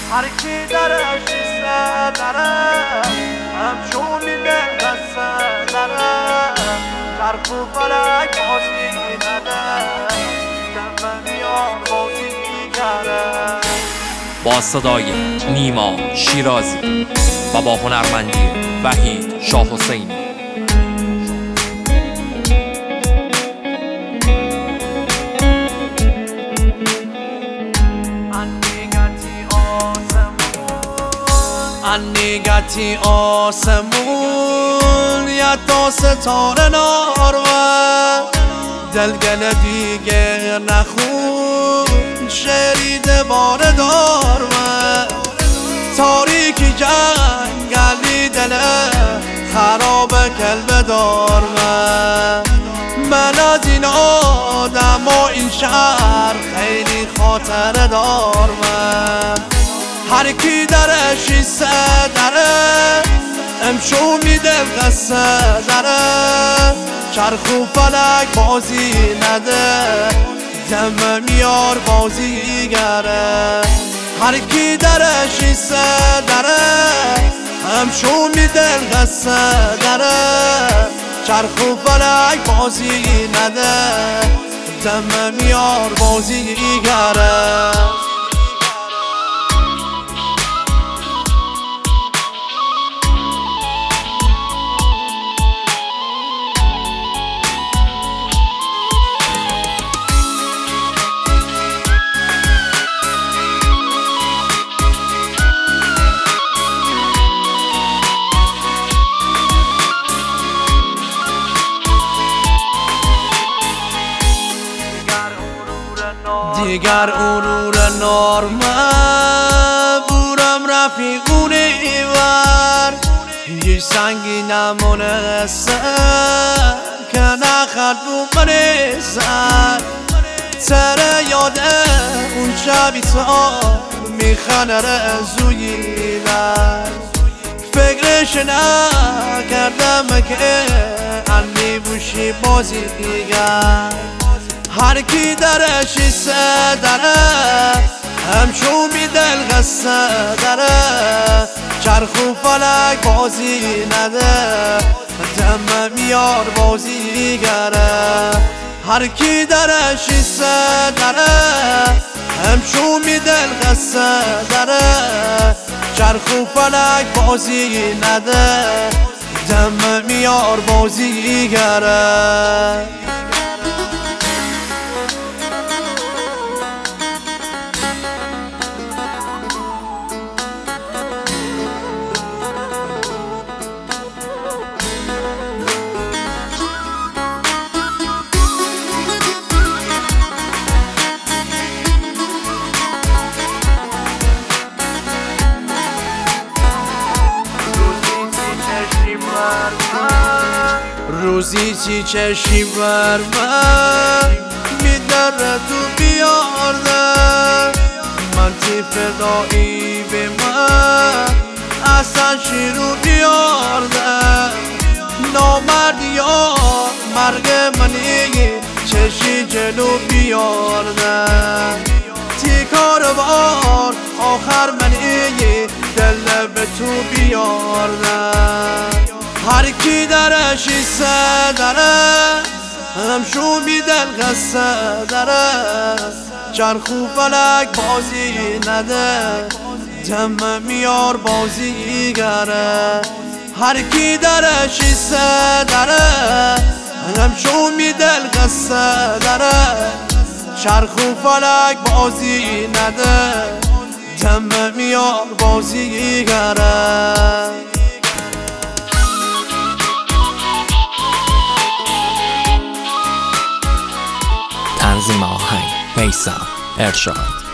هر کی درش ایسته داره همچون میده قصه داره چرخ و فلک بازی نده دم میار بازی گره. با صدای نیما شیرازی و با هنرمندی وحید شاه حسینی. انیگتی آسمون یا تا ستاره نارون دلگل دیگه نخون شرید بار دارمه تاریکی جنگلی دله خراب کلب دارمه من از این آدم و این شهر خیلی خاطر دارمه هر کی درش ایسته داره امشو میده قصه داره چرخ و فلک بازی نده دم میار بازی گره. هر کی درش ایسته داره امشو میده قصه داره چرخ و فلک بازی نده دم میار بازی گره. دیگر غرور نارمه بورم رفیقونه ایور یه سنگی نمونسته که نخد رو منیزن سر یاده اون شبی تا میخنه رزوییدن فکرش نکردم که انی بوشی بازی دیگر. هر کی درش ایسته داره همچون میدل قصه داره چرخ و فلک بازی نده دم میار بازی گره. هر کی درش ایسته داره همچون میدل قصه داره چرخ و فلک بازی نده دم میار بازی گره. روزی چی چشی بر من میدره تو بیارده من تی فدایی به من اصلا شیرو بیارده نامردی یا مرگ منی چشی جلو بیارده تی کاروار آخر منی دل به تو بیارده. هر کی درش ایسته داره همشو میدل قصه داره چرخ و فلک بازی نده دم میار بازی گره. هر کی درش ایسته داره همشو میدل قصه داره چرخ و فلک بازی نده دم میار بازی گره. تنظیم آهنگ میثم ارشاد.